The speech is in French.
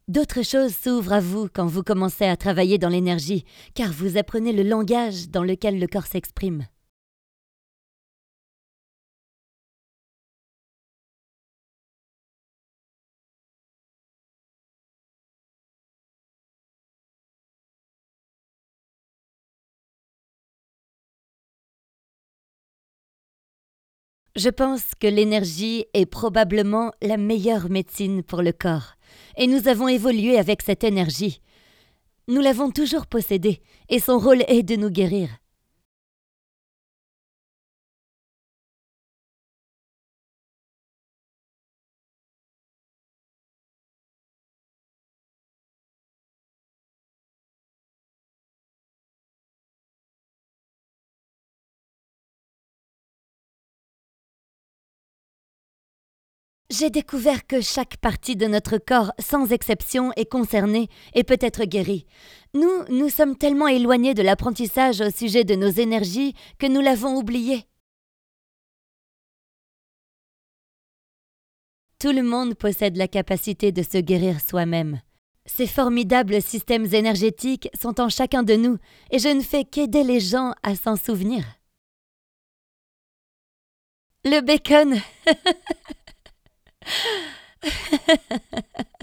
D'autres choses s'ouvrent à vous quand vous commencez à travailler dans l'énergie, car vous apprenez le langage dans lequel le corps s'exprime. Je pense que l'énergie est probablement la meilleure médecine pour le corps, et nous avons évolué avec cette énergie. Nous l'avons toujours possédée, et son rôle est de nous guérir. J'ai découvert que chaque partie de notre corps, sans exception, est concernée et peut être guérie. Nous sommes tellement éloignés de l'apprentissage au sujet de nos énergies que nous l'avons oublié. Tout le monde possède la capacité de se guérir soi-même. Ces formidables systèmes énergétiques sont en chacun de nous et je ne fais qu'aider les gens à s'en souvenir. Le bacon.